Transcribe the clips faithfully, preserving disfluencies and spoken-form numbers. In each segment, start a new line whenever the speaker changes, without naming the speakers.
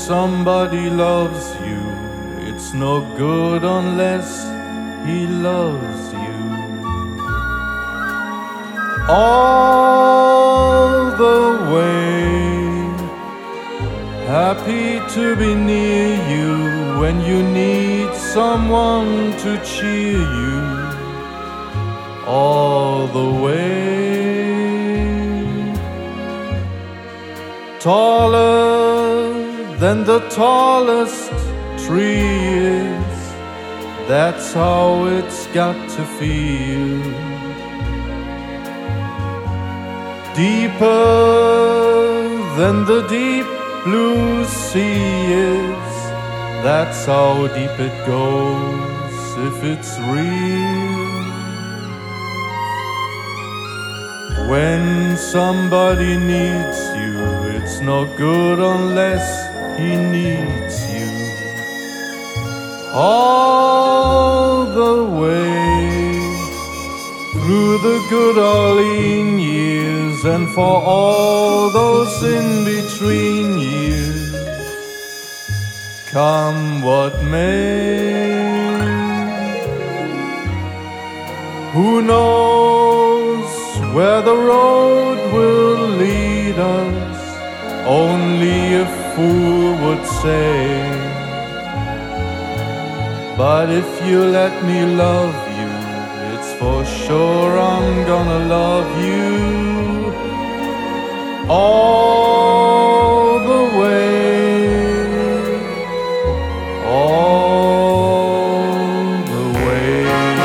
somebody loves you, it's no good unless he loves you. All the way, happy to be near you when you need someone to cheer you. All the way, taller than the tallest tree is, that's how it's got to feel. Deeper than the deep blue sea is, that's how deep it goes if it's real. When somebody needs you, it's no good unless he needs you. All the way through the good Orlean years, and for all those in between years, come what may. Who knows where the road will lead us? Only a fool would say. But if you let me love you, it's for sure I'm gonna love you all the way, all the way.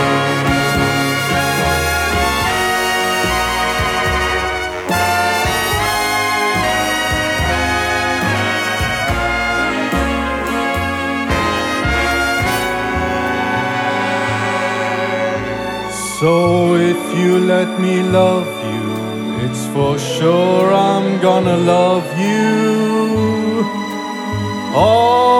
So if you let me love you, it's for sure I'm gonna love you all